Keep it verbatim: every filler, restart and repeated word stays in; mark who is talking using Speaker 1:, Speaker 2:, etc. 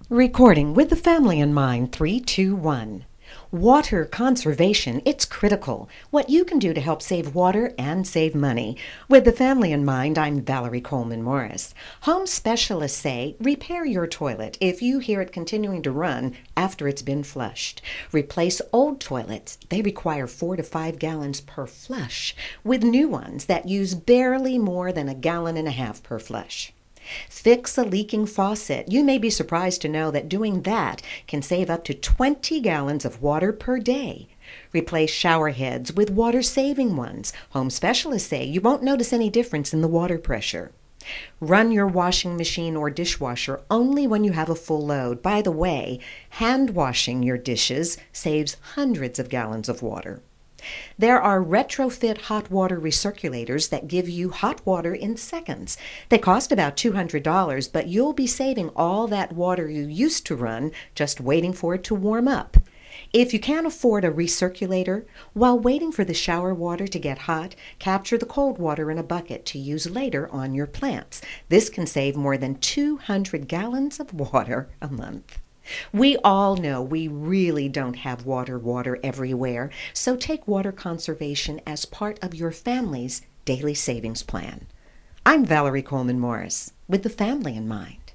Speaker 1: Recording with the family in mind, three, two, one. Water conservation, it's critical. What you can do to help save water and save money. With the family in mind, I'm Valerie Coleman Morris. Home specialists say repair your toilet if you hear it continuing to run after it's been flushed. Replace old toilets. They require four to five gallons per flush, with new ones that use barely more than a gallon and a half per flush. Fix a leaking faucet. You may be surprised to know that doing that can save up to twenty gallons of water per day. Replace shower heads with water-saving ones. Home specialists say you won't notice any difference in the water pressure. Run your washing machine or dishwasher only when you have a full load. By the way, hand washing your dishes saves hundreds of gallons of water. There are retrofit hot water recirculators that give you hot water in seconds. They cost about two hundred dollars, but you'll be saving all that water you used to run just waiting for it to warm up. If you can't afford a recirculator, while waiting for the shower water to get hot, capture the cold water in a bucket to use later on your plants. This can save more than two hundred gallons of water a month. We all know we really don't have water water everywhere, so take water conservation as part of your family's daily savings plan. I'm Valerie Coleman Morris with the family in mind.